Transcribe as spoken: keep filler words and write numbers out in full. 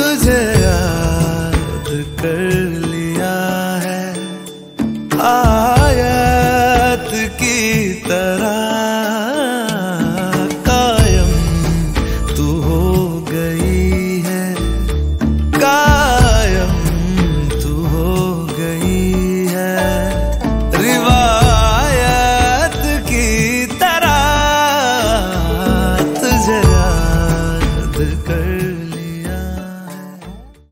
तुझे याद कर लिया है आयत की तरह।